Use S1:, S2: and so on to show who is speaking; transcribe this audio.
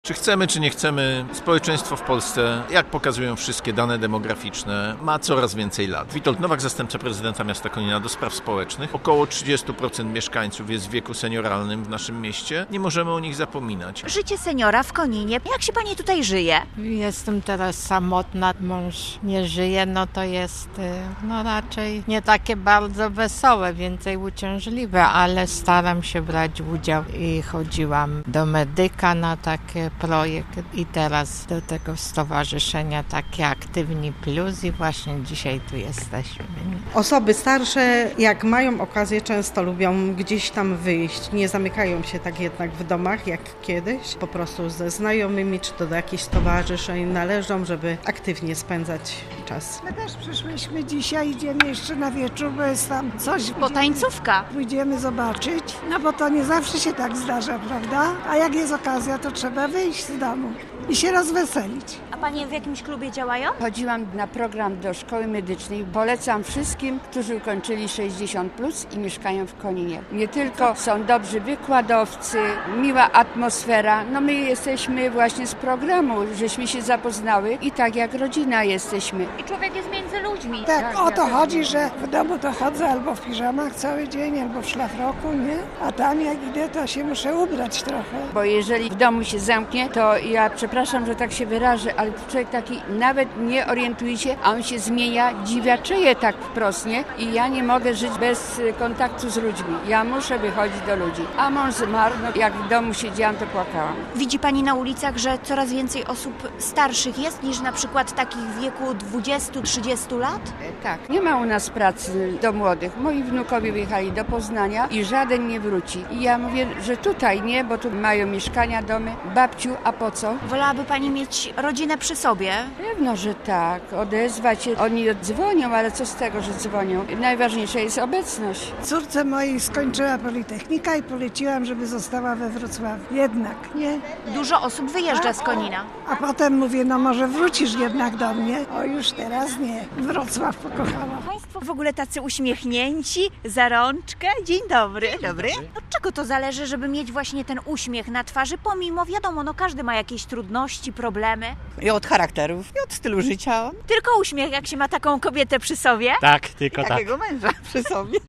S1: Czy chcemy, czy nie chcemy, społeczeństwo w Polsce, jak pokazują wszystkie dane demograficzne, ma coraz więcej lat. Witold Nowak, zastępca prezydenta miasta Konina do spraw społecznych. Około 30% mieszkańców jest w wieku senioralnym w naszym mieście. Nie możemy o nich zapominać.
S2: Życie seniora w Koninie. Jak się pani tutaj żyje?
S3: Jestem teraz samotna, mąż nie żyje, no to jest raczej nie takie bardzo wesołe, więcej uciążliwe, ale staram się brać udział i chodziłam do medyka na taki projekt i teraz do tego stowarzyszenia takie Aktywni Plus i właśnie dzisiaj tu jesteśmy.
S4: Osoby starsze, jak mają okazję, często lubią gdzieś tam wyjść. Nie zamykają się tak jednak w domach jak kiedyś. Po prostu ze znajomymi czy to do jakichś stowarzyszeń należą, żeby aktywnie spędzać czas.
S5: My też przyszłyśmy dzisiaj, idziemy jeszcze na wieczór, bo jest tam coś.
S2: Bo tańcówka.
S5: Pójdziemy zobaczyć, no bo to nie zawsze się tak zdarza, prawda? A jak jest okazja, to trzeba wyjść z domu i się rozweselić.
S2: A panie w jakimś klubie działają?
S6: Chodziłam na program do szkoły medycznej. Polecam wszystkim, którzy ukończyli 60+ i mieszkają w Koninie. Nie tylko są dobrzy wykładowcy, miła atmosfera. No my jesteśmy właśnie z programu, żeśmy się zapoznały i tak jak rodzina jesteśmy.
S2: I człowiek jest między ludźmi.
S5: Tak, o to chodzi, że w domu to chodzę albo w piżamach cały dzień, albo w szlafroku, nie? A tam jak idę, to się muszę ubrać trochę.
S6: Bo jeżeli w domu się zamknie, to ja przepraszam, że tak się wyrażę, ale człowiek taki nawet nie orientuje się, a on się zmienia, dziwiaczeje tak wprost, nie? I ja nie mogę żyć bez kontaktu z ludźmi. Ja muszę wychodzić do ludzi. A mąż zmarł, no jak w domu siedziałam, to płakałam.
S2: Widzi pani na ulicach, że coraz więcej osób starszych jest niż na przykład takich w wieku 20-30 lat?
S6: Tak, nie ma u nas pracy do młodych. Moi wnukowie wyjechali do Poznania i żaden nie wróci. I ja mówię, że tutaj nie, bo tu mają mieszkania, domy. Babciu, a po co?
S2: Wolałaby pani mieć rodzinę przy sobie?
S6: Pewno, że tak. Odezwać się. Oni dzwonią, ale co z tego, że dzwonią? Najważniejsza jest obecność.
S5: Córce mojej skończyła Politechnika i poleciłam, żeby została we Wrocławiu. Jednak, nie?
S2: Dużo osób wyjeżdża z Konina.
S5: A potem mówię, no może wrócisz jednak do mnie. O, już teraz nie. Wrocław pokochała.
S2: Państwo w ogóle tacy uśmiechnięci, za rączkę. Dzień dobry. Dzień dobry. Od czego to zależy, żeby mieć właśnie ten uśmiech na twarzy, pomimo, wiadomo, no każdy ma jakieś trudności, problemy.
S7: I od charakterów, i od stylu życia.
S2: Tylko uśmiech, jak się ma taką kobietę przy sobie.
S8: Tak, tylko tak.
S7: Takiego męża przy sobie.